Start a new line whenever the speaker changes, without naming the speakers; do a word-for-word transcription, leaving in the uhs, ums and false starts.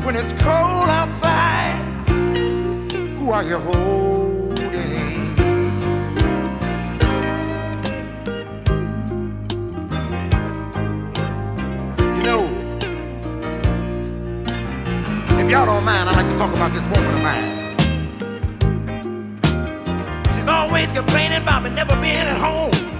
When it's cold outside, who are you holding? You know, if y'all don't mind, I'd like to talk about this woman of mine. She's always complaining about me never being at home.